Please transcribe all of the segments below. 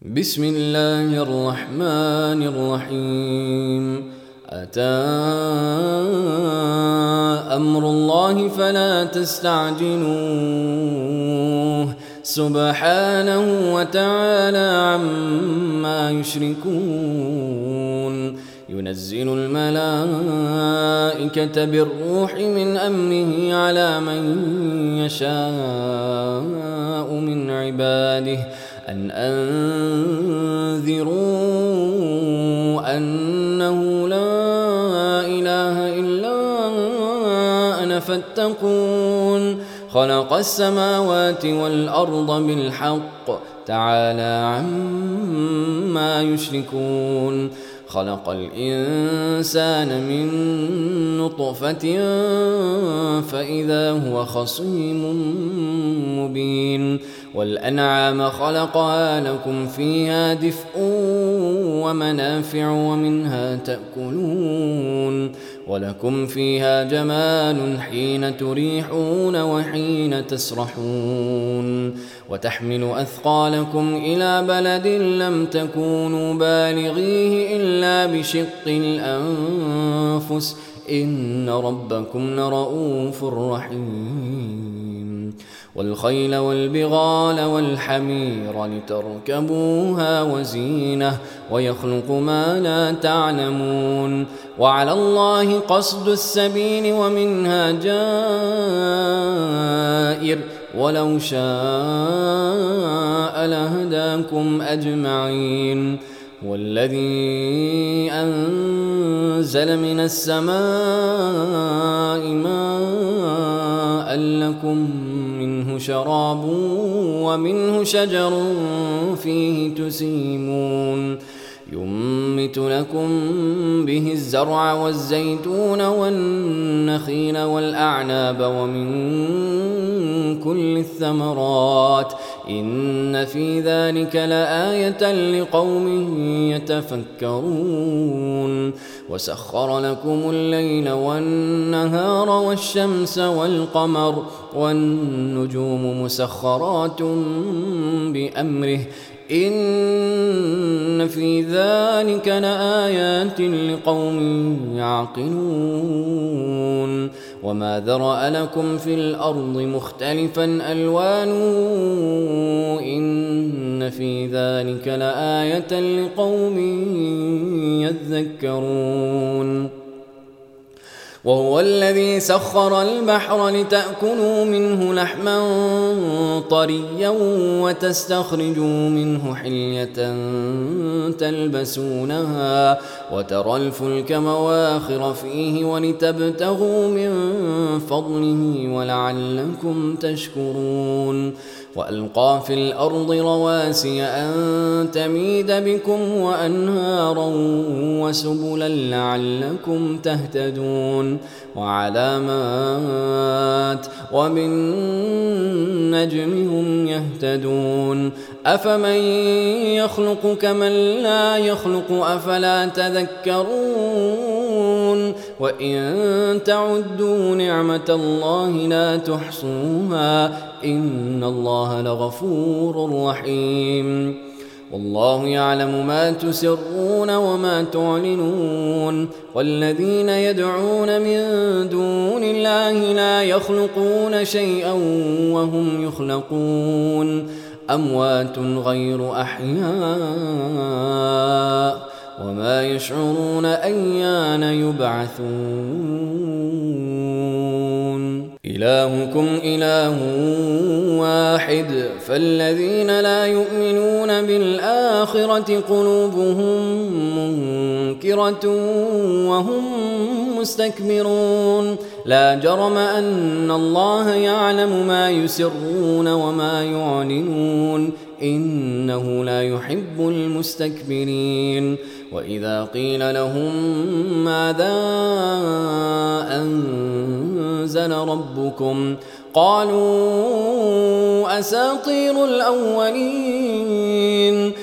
بسم الله الرحمن الرحيم. أتى أمر الله فلا تستعجلوه سبحانه وتعالى عما يشركون. ينزل الملائكة بالروح من أمره على من يشاء من عباده أن أنذروا أنه لا إله إلا أنا فاتقون. خلق السماوات والأرض بالحق تعالى عما يشركون. خلق الإنسان من نطفة فإذا هو خصيم مبين. والأنعام خلقها لكم فيها دفء ومنافع ومنها تأكلون. ولكم فيها جمال حين تريحون وحين تسرحون. وتحمل أثقالكم إلى بلد لم تكونوا بالغيه إلا بشق الأنفس إن ربكم لرؤوف رحيم. والخيل والبغال والحمير لتركبوها وزينة ويخلق ما لا تعلمون. وعلى الله قصد السبيل ومنها جائر ولو شاء لهداكم أجمعين. والذي أنزل من السماء ماء لكم منه شراب ومنه شجر فيه تسيمون. ينبت لكم به الزرع والزيتون والنخيل والأعناب ومن كل الثمرات إن في ذلك لآية لقوم يتفكرون. وسخر لكم الليل والنهار والشمس والقمر والنجوم مسخرات بأمره إن في ذلك لآيات لقوم يعقلون. وما ذرأ لكم في الأرض مختلفا ألوانه إن في ذلك لآية لقوم يذكرون. وهو الذي سخر البحر لتأكلوا منه لحما طريا وتستخرجوا منه حلية تلبسونها وترى الفلك مواخر فيه ولتبتغوا من فضله ولعلكم تشكرون. وألقى في الأرض رواسي أن تميد بكم وأنهارا وسبلا لعلكم تهتدون. وعلامات وبالنجم هم يهتدون. أفمن يخلق كمن لا يخلق أفلا تذكرون. وإن تعدوا نعمة الله لا تحصوها إن الله لغفور رحيم. والله يعلم ما تسرون وما تعلنون. والذين يدعون من دون الله لا يخلقون شيئا وهم يخلقون أموات غير أحياء وما يشعرون أيان يبعثون. إلهكم إله واحد فالذين لا يؤمنون بالآخرة قلوبهم منكرة وهم مستكبرون. لا جرم أن الله يعلم ما يسرون وما يعلنون إنه لا يحب المستكبرين. وإذا قيل لهم ماذا أنزل ربكم قالوا أساطير الأولين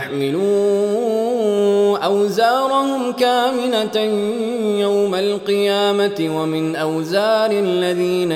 ليحملوا أوزارهم كاملة يوم القيامة ومن أوزار الذين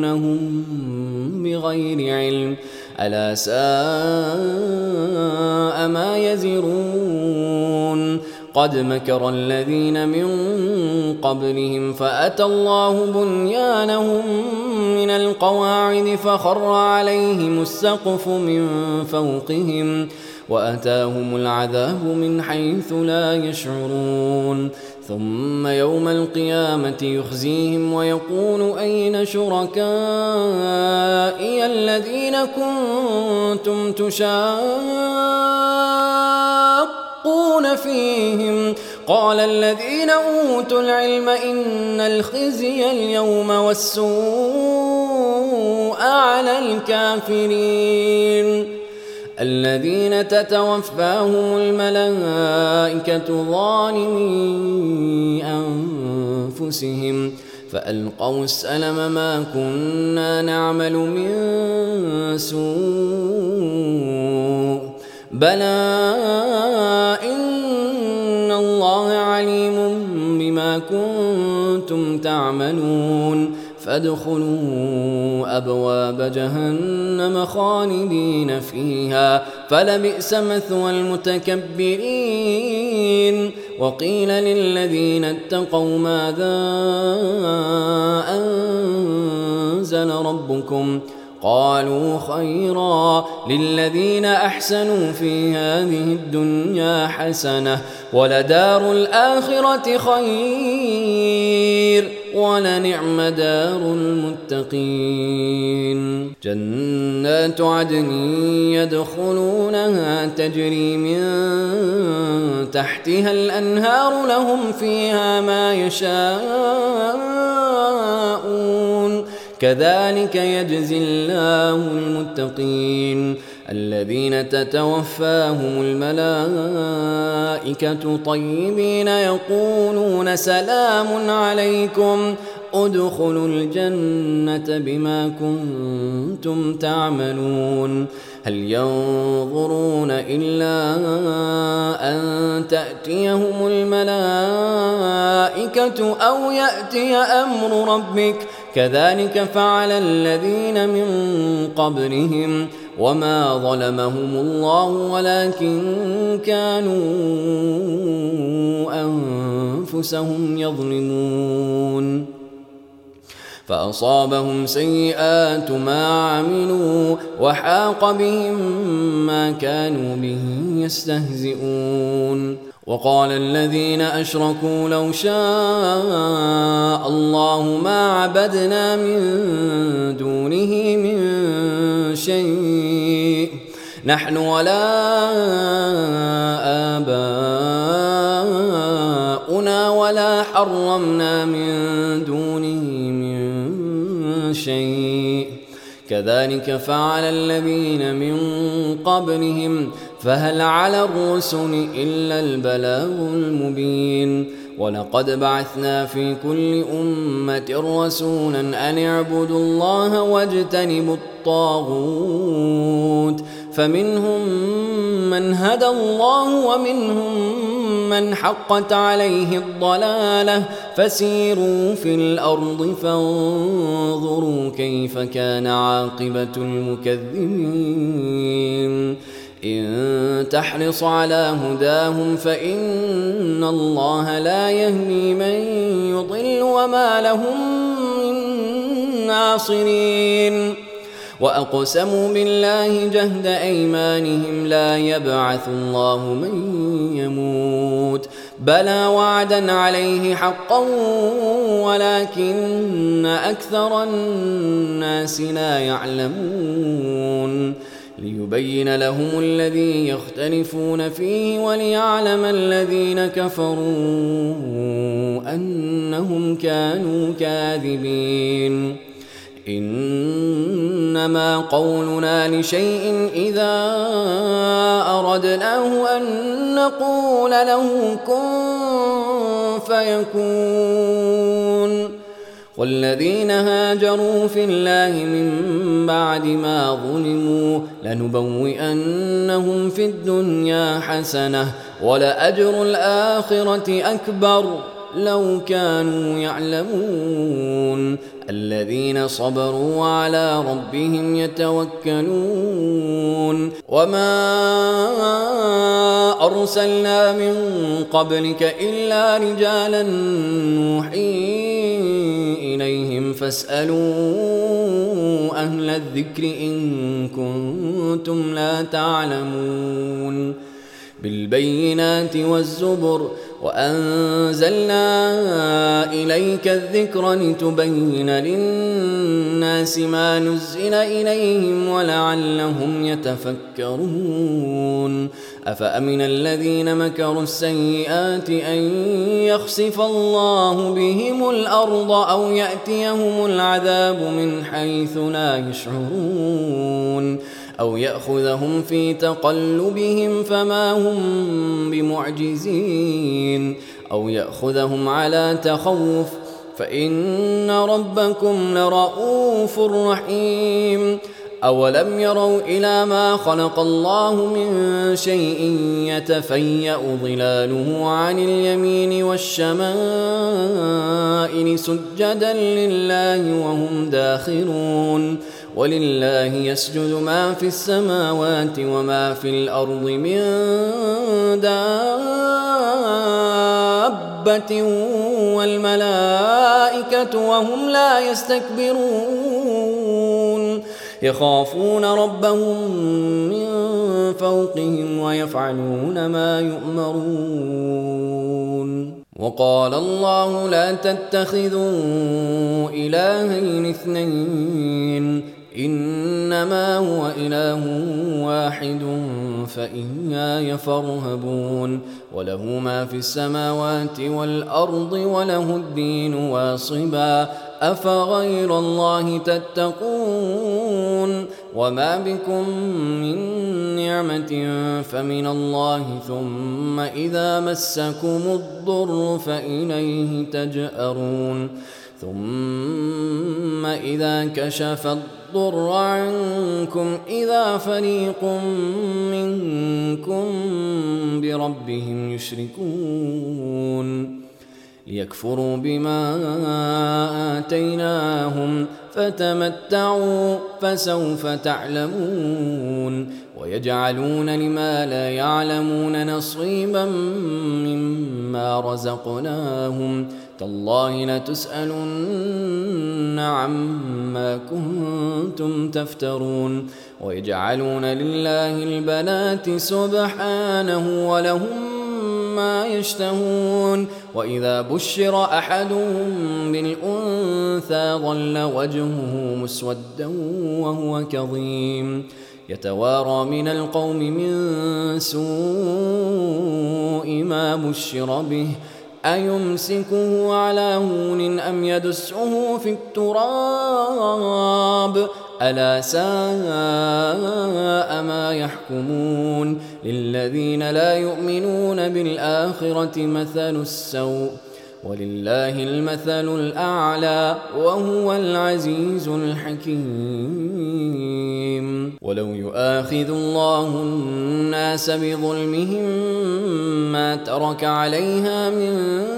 يضلونهم بغير علم ألا ساء ما يزرون قد مكر الذين من قبلهم فأتى الله بنيانهم من القواعد فخر عليهم السقف من فوقهم وأتاهم العذاب من حيث لا يشعرون ثم يوم القيامة يخزيهم ويقول أين شركائي الذين كنتم تشاقون فيهم قال الذين أوتوا العلم إن الخزي اليوم والسوء على الكافرين الذين تتوفاهم الملائكة ظالمي أنفسهم فألقوا السلم ما كنا نعمل من سوء بلى إن الله عليم بما كنتم تعملون فادخلوا أبواب جهنم خالدين فيها فلبئس مثوى المتكبرين وقيل للذين اتقوا ماذا أنزل ربكم قالوا خيرا للذين أحسنوا في هذه الدنيا حسنة ولدار الآخرة خير ولنعم دار المتقين جنات عدن يدخلونها تجري من تحتها الأنهار لهم فيها ما يشاءون كذلك يجزي الله المتقين الذين تتوفاهم الملائكة طيبين يقولون سلام عليكم ادخلوا الجنة بما كنتم تعملون هل ينظرون إلا أن تأتيهم الملائكة أو يأتي أمر ربك كذلك فعل الذين من قبلهم وما ظلمهم الله ولكن كانوا أنفسهم يظلمون فأصابهم سيئات ما عملوا وحاق بهم ما كانوا به يستهزئون وقال الذين أشركوا لو شاء الله ما عبدنا من دونه من شيء نحن ولا آباؤنا ولا حرمنا من دونه من شيء كذلك فعل الذين من قبلهم فهل على الرسل إلا البلاغ المبين ولقد بعثنا في كل أمة رسولا أن اعبدوا الله واجتنبوا الطاغوت فمنهم من هدى الله ومنهم من حقت عليه الضلالة فسيروا في الأرض فانظروا كيف كان عاقبة المكذبين إن تحرص على هداهم فإن الله لا يهدي من يضل وما لهم من ناصرين وأقسموا بالله جهد أيمانهم لا يبعث الله من يموت بلى وعدا عليه حقا ولكن أكثر الناس لا يعلمون ليبين لهم الذي يختلفون فيه وليعلم الذين كفروا أنهم كانوا كاذبين إنما قولنا لشيء إذا أردناه أن نقول له كن فيكون والذين هاجروا في الله من بعد ما ظلموا لنبوئنهم في الدنيا حسنة ولأجر الآخرة أكبر لو كانوا يعلمون الذين صبروا وعلى ربهم يتوكلون وما أرسلنا من قبلك إلا رجالا نوحي إليهم فاسألوا أهل الذكر إن كنتم لا تعلمون بالبينات والزبر وأنزلنا إليك الذكر لتبين للناس ما نزل إليهم ولعلهم يتفكرون أفأمن الذين مكروا السيئات أن يخسف الله بهم الأرض أو يأتيهم العذاب من حيث لا يشعرون أو يأخذهم في تقلبهم فما هم بمعجزين أو يأخذهم على تخوف فإن ربكم لرؤوف رحيم أولم يروا إلى ما خلق الله من شيء يتفيأ ظلاله عن اليمين والشمائل سجدا لله وهم داخرون ولله يسجد ما في السماوات وما في الأرض من دابة والملائكة وهم لا يستكبرون يخافون ربهم من فوقهم ويفعلون ما يؤمرون وقال الله لا تتخذوا إلهين اثنين إنما هو إله واحد فإياي فارهبون وله ما في السماوات والأرض وله الدين واصبا أفغير الله تتقون وما بكم من نعمة فمن الله ثم إذا مسكم الضر فإليه تجأرون ثم إذا كشف الضر عنكم إذا فريق منكم بربهم يشركون ليكفروا بما آتيناهم فتمتعوا فسوف تعلمون ويجعلون لما لا يعلمون نصيبا مما رزقناهم تالله لتسألن عما كنتم تفترون ويجعلون لله البنات سبحانه ولهم ما يشتهون وإذا بشر أحدهم بالأنثى ظل وجهه مسودا وهو كظيم يتوارى من القوم من سوء ما بشر به أيمسكه على هون أم يدسه في التراب ألا ساء ما يحكمون للذين لا يؤمنون بالآخرة مثل السوء ولله المثل الأعلى وهو العزيز الحكيم ولو يؤاخذ الله الناس بظلمهم ما ترك عليها من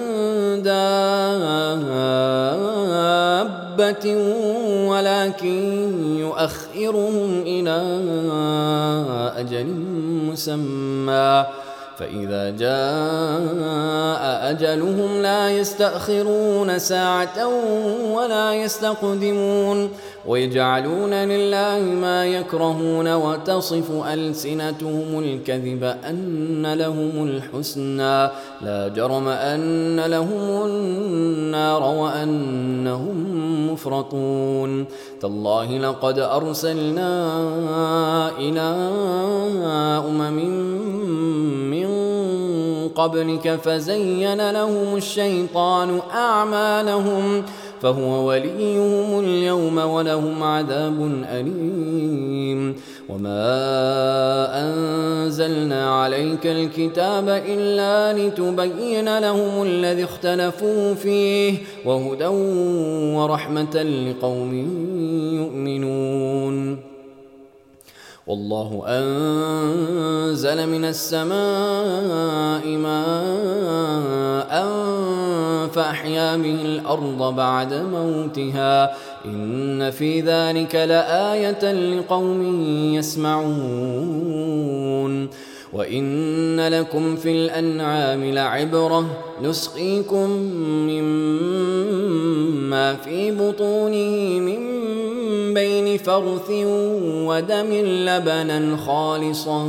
دابة ولكن يؤخرهم إلى أجل مسمى فإذا جاء أجلهم لا يستأخرون ساعة ولا يستقدمون ويجعلون لله ما يكرهون وتصف ألسنتهم الكذب أن لهم الحسنى لا جرم أن لهم النار وأنهم مفرطون تالله لقد أرسلنا إلى من قبلك فزين لهم الشيطان أعمالهم فهو وليهم اليوم ولهم عذاب أليم وما أنزلنا عليك الكتاب إلا لتبين لهم الذي اختلفوا فيه وهدى ورحمة لقوم يؤمنون والله أنزل من السماء ماء فأحيا به الأرض بعد موتها إن في ذلك لآية لقوم يسمعون وإن لكم في الأنعام لعبرة نسقيكم مما في بطونه من بين فرث ودم لبنا خالصا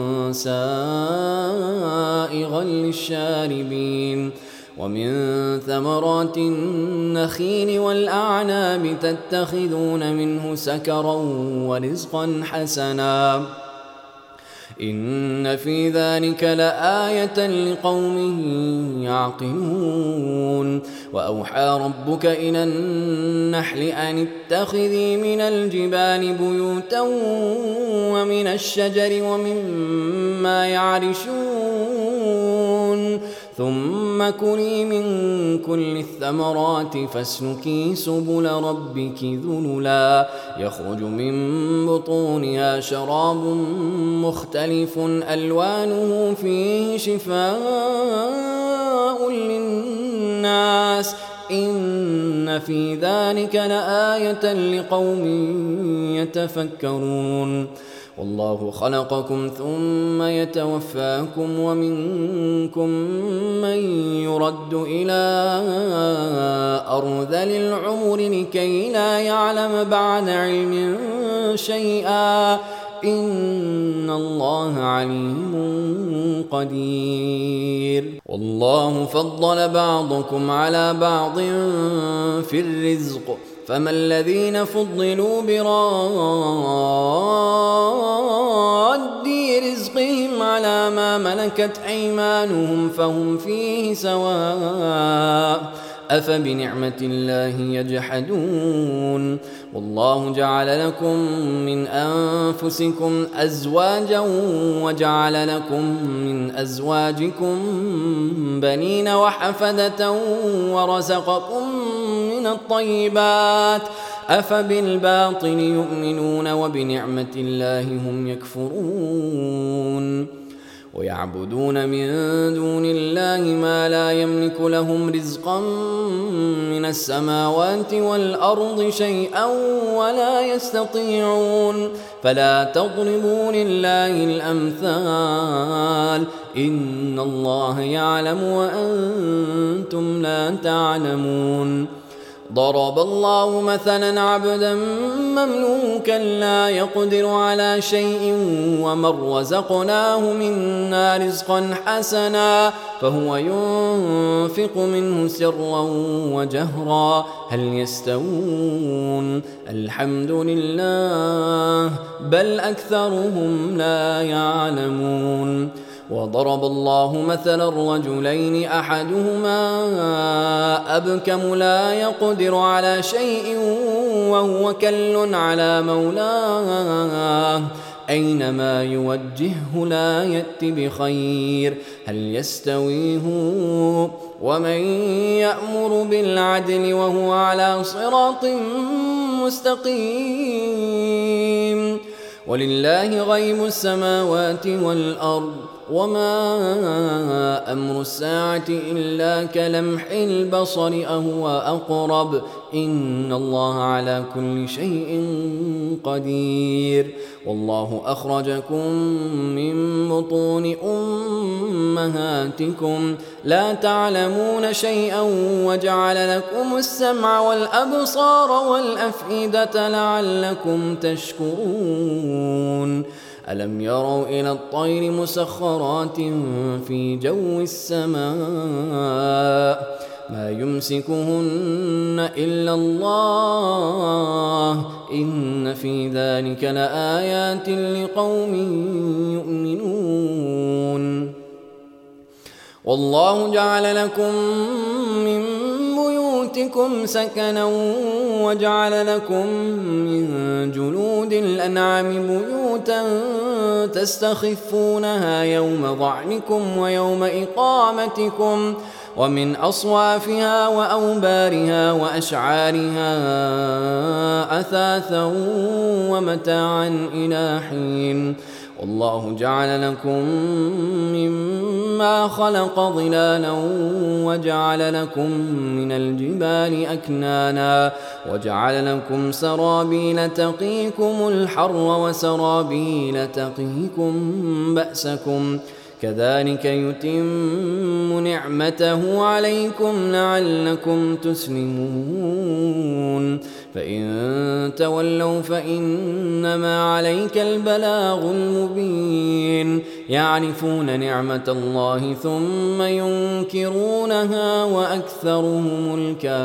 سائغا للشاربين ومن ثمرات النخيل والأعناب تتخذون منه سكرا ورزقا حسنا إن في ذلك لآية لقوم يعقلون وأوحى ربك إلى النحل أن اتخذي من الجبال بيوتا ومن الشجر ومما يعرشون ثم كلي من كل الثمرات فاسلكي سبل ربك ذللا يخرج من بطونها شراب مختلف ألوانه فيه شفاء للناس إن في ذلك لآية لقوم يتفكرون والله خلقكم ثم يتوفاكم ومنكم من يرد إلى أرذل العمر لكي لا يعلم بعد علم شيئا إن الله عليم قدير والله فضل بعضكم على بعض في الرزق فما الذين فضلوا براد رزقهم على ما ملكت أيمانهم فهم فيه سواء أفبنعمة الله يجحدون والله جعل لكم من أنفسكم أزواجا وجعل لكم من أزواجكم بنين وحفدة ورزقكم من الطيبات أفبالباطل يؤمنون وبنعمة الله هم يكفرون ويعبدون من دون الله ما لا يملك لهم رزقا من السماوات والأرض شيئا ولا يستطيعون فلا تضربوا لله الأمثال إن الله يعلم وأنتم لا تعلمون ضرب الله مثلا عبدا مملوكا لا يقدر على شيء ومن رزقناه منا رزقا حسنا فهو ينفق منه سرا وجهرا هل يستوون الحمد لله بل أكثرهم لا يعلمون وضرب الله مثلا رجلين أحدهما أبكم لا يقدر على شيء وهو كل على مولاه أينما يوجهه لا يأت بخير هل يستوي هو ومن يأمر بالعدل وهو على صراط مستقيم ولله غيب السماوات والأرض وما أمر الساعة إلا كلمح البصر أهو أقرب إن الله على كل شيء قدير والله أخرجكم من بطون أمهاتكم لا تعلمون شيئا وجعل لكم السمع والأبصار والأفئدة لعلكم تشكرون ألم يروا إلى الطير مسخرات في جو السماء ما يمسكهن إلا الله إن في ذلك لآيات لقوم يؤمنون والله جعل لكم من بيوتكم سكنا وجعل لكم من جلود الأنعام بيوتا تستخفونها يوم ظعنكم ويوم إقامتكم ومن أصوافها وأوبارها وأشعارها أثاثا ومتاعا إلى حين والله جعل لكم مما خلق ظلالا وجعل لكم من الجبال أكنانا وجعل لكم سرابيل تقيكم الحر وسرابيل تقيكم بأسكم كذلك يتم نعمته عليكم لعلكم تسلمون فإن تولوا فإنما عليك البلاغ المبين يعرفون نعمة الله ثم ينكرونها وأكثرهم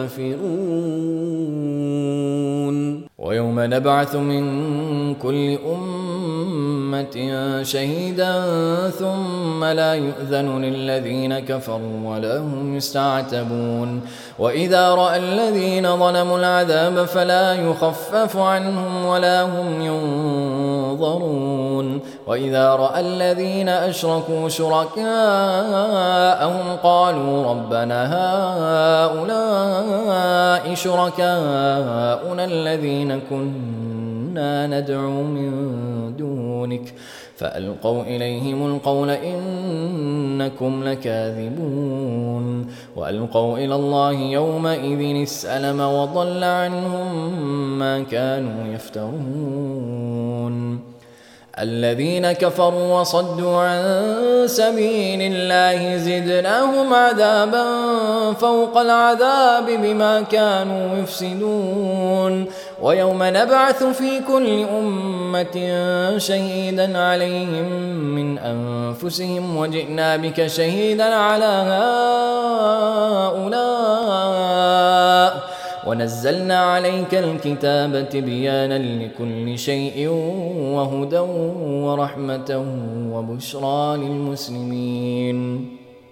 الكافرون ويوم نبعث من كل أمة شهيدا ثم لا يؤذن للذين كفروا ولا هم يستعتبون وإذا رأى الذين ظلموا العذاب فلا يخفف عنهم ولا هم ينظرون وإذا رأى الذين أشركوا شركاءهم قالوا ربنا هؤلاء شركاؤنا الذين كنا ندعو من دونك فألقوا إليهم القول إنكم لكاذبون وألقوا إلى الله يومئذ السلم وضل عنهم ما كانوا يفترون الذين كفروا وصدوا عن سبيل الله زدناهم عذابا فوق العذاب بما كانوا يفسدون ويوم نبعث في كل أمة شهيدا عليهم من أنفسهم وجئنا بك شهيدا على هؤلاء ونزلنا عليك الكتاب تبيانا لكل شيء وهدى ورحمة وبشرى للمسلمين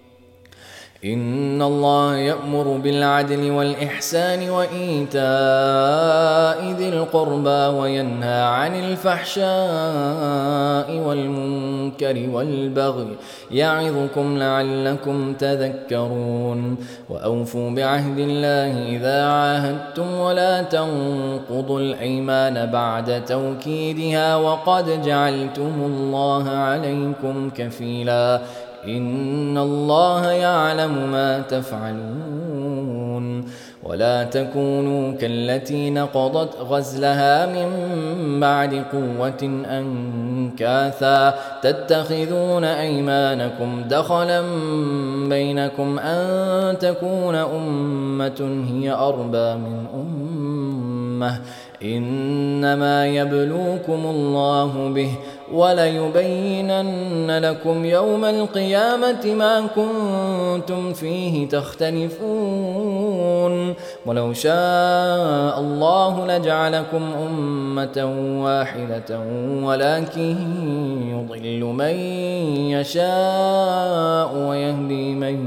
إن الله يأمر بالعدل والإحسان وإيتاء ذي القربى وينهى عن الفحشاء والمنكر والبغي يعظكم لعلكم تذكرون وأوفوا بعهد الله إذا عاهدتم ولا تنقضوا الأيمان بعد توكيدها وقد جعلتم الله عليكم كفيلا إن الله يعلم ما تفعلون ولا تكونوا كالتي نقضت غزلها من بعد قوة أنكاثا تتخذون أيمانكم دخلا بينكم أن تكون أمة هي أربى من أمة إنما يبلوكم الله به وليبينن لكم يوم القيامة ما كنتم فيه تختلفون ولو شاء الله لجعلكم أمة واحدة ولكن يضل من يشاء ويهدي من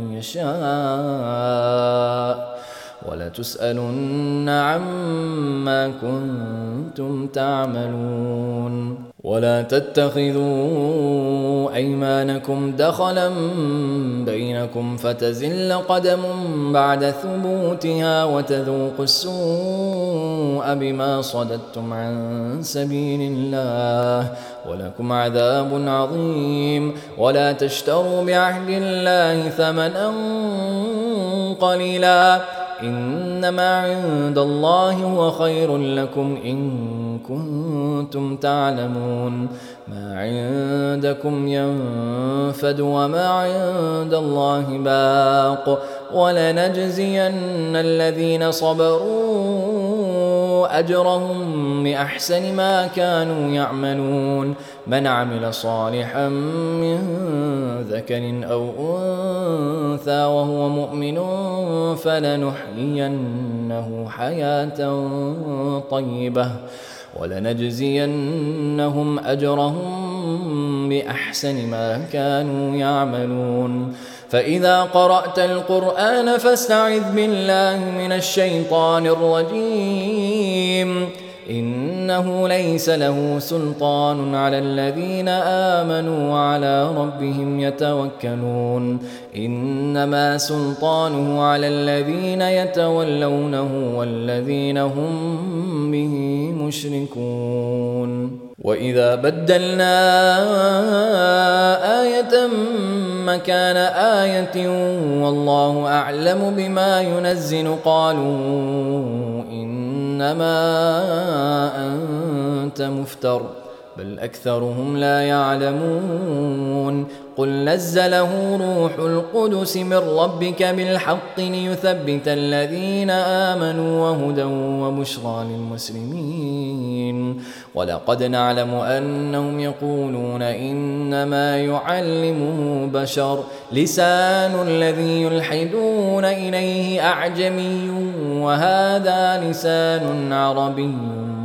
يشاء ولتسألن عما كنتم تعملون ولا تتخذوا أيمانكم دخلا بينكم فتزل قدم بعد ثبوتها وتذوقوا السوء بما صددتم عن سبيل الله ولكم عذاب عظيم ولا تشتروا بعهد الله ثمنا قليلا إنما عند الله هو خير لكم إن كنتم تعلمون ما عندكم ينفد وما عند الله باق ولنجزين الذين صبروا أجرهم بأحسن ما كانوا يعملون من عمل صالحا من ذكر أو أنثى وهو مؤمن فلنحيينه حياة طيبة ولنجزينهم أجرهم بأحسن ما كانوا يعملون فإذا قرأت القرآن فاستعذ بالله من الشيطان الرجيم إنه ليس له سلطان على الذين آمنوا وعلى ربهم يتوكلون إنما سلطانه على الذين يتولونه والذين هم به مشركون وإذا بدلنا آية مكان آية والله أعلم بما ينزل قالوا إنما أنت مفتر بل أكثرهم لا يعلمون قل نزله روح القدس من ربك بالحق ليثبت الذين آمنوا وهدى وبشرى للمسلمين ولقد نعلم أنهم يقولون إنما يعلمه بشر لسان الذي يلحدون إليه أعجمي وهذا لسان عربي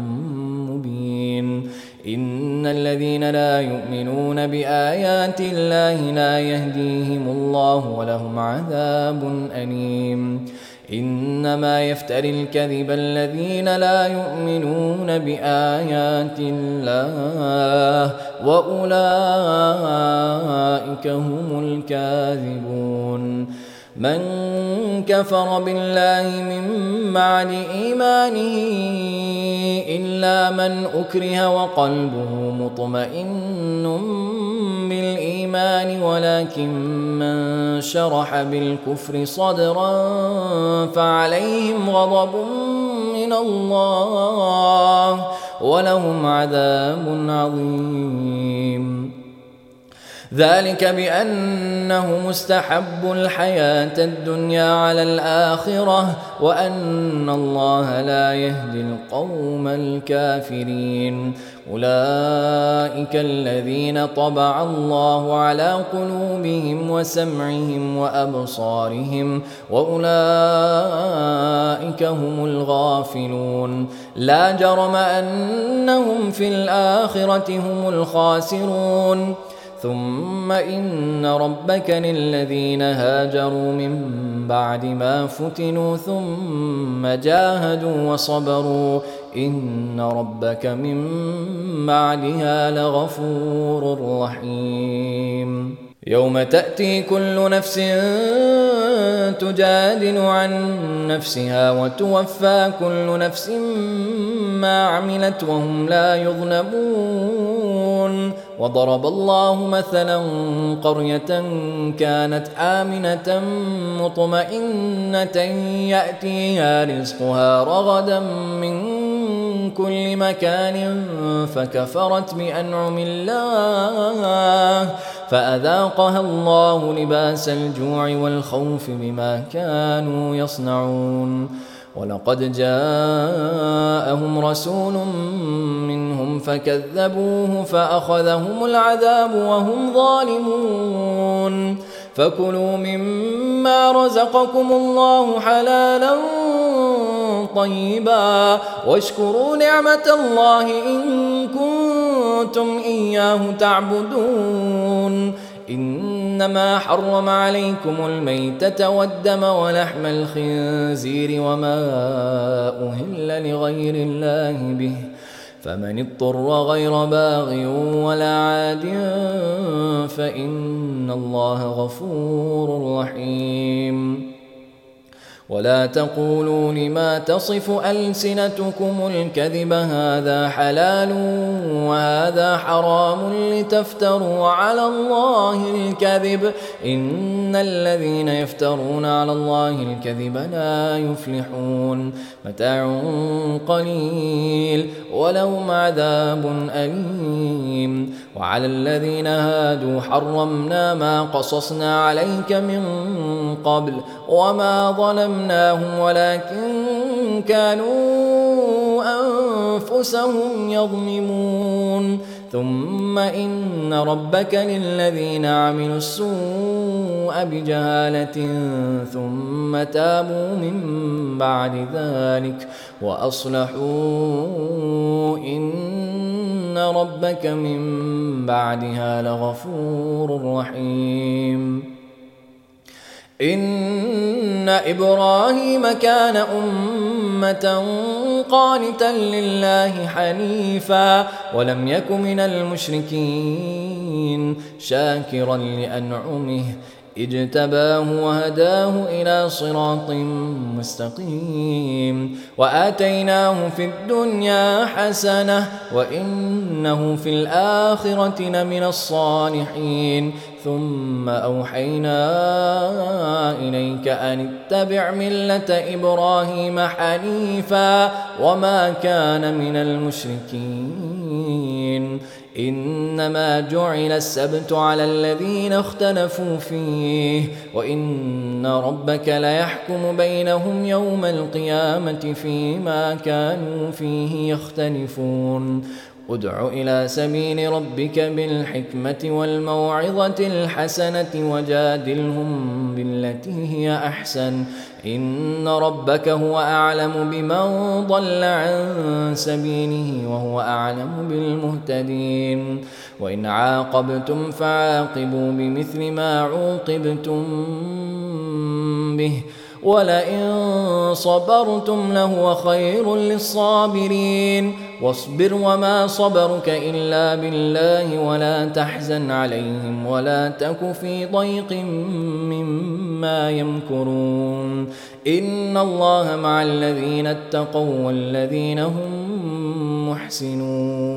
مبين إن الذين لا يؤمنون بآيات الله لا يهديهم الله ولهم عذاب أليم إنما يفتري الكذب الذين لا يؤمنون بآيات الله وأولئك هم الكاذبون من كفر بالله من بعد إيمانه إلا من أكره وقلبه مطمئن بالإيمان ولكن من شرح بالكفر صدرا فعليهم غضب من الله ولهم عذاب عظيم ذلك بأنه مستحب الحياة الدنيا على الآخرة وأن الله لا يهدي القوم الكافرين أولئك الذين طبع الله على قلوبهم وسمعهم وأبصارهم وأولئك هم الغافلون لا جرم أنهم في الآخرة هم الخاسرون ثم إن ربك للذين هاجروا من بعد ما فتنوا ثم جاهدوا وصبروا إن ربك من بعدها لغفور رحيم يوم تأتي كل نفس تجادل عن نفسها وتوفى كل نفس ما عملت وهم لا يظلمون وضرب الله مثلا قرية كانت آمنة مطمئنة يأتيها رزقها رغدا من كل مكان فكفرت بأنعم الله فأذاقها الله لباس الجوع والخوف بما كانوا يصنعون ولقد جاءهم رسول منهم فكذبوه فأخذهم العذاب وهم ظالمون فكلوا مما رزقكم الله حلالا طيبا واشكروا نعمة الله إن كنتم إياه تعبدون إنما حرم عليكم الميتة والدم ولحم الخنزير وما أهل لغير الله به فمن اضطر غير باغ ولا عاد فإن الله غفور رحيم ولا تقولوا لما تصف ألسنتكم الكذب هذا حلال وهذا حرام لتفتروا على الله الكذب إن الذين يفترون على الله الكذب لا يفلحون متاع قليل ولهم عذاب أليم وعلى الذين هادوا حرمنا ما قصصنا عليك من قبل وما ظلمناهم ولكن كانوا أنفسهم يظلمون ثم إن ربك للذين عملوا السوء بجهالة ثم تابوا من بعد ذلك وأصلحوا إن ربك من بعدها لغفور رحيم إن إبراهيم كان أمة قانتا لله حنيفا ولم يك من المشركين شاكرا لأنعمه اجتباه وهداه إلى صراط مستقيم وآتيناه في الدنيا حسنة وإنه في الآخرة لمن الصالحين ثم أوحينا إليك أن اتبع ملة إبراهيم حنيفا وما كان من المشركين إنما جعل السبت على الذين اختلفوا فيه وإن ربك ليحكم بينهم يوم القيامة فيما كانوا فيه يختلفون ادع إلى سبيل ربك بالحكمة والموعظة الحسنة وجادلهم بالتي هي أحسن إن ربك هو أعلم بمن ضل عن سبيله وهو أعلم بالمهتدين وإن عاقبتم فعاقبوا بمثل ما عوقبتم به ولئن صبرتم لهو خير للصابرين واصبر وما صبرك إلا بالله ولا تحزن عليهم ولا تك في ضيق مما يمكرون إن الله مع الذين اتقوا والذين هم محسنون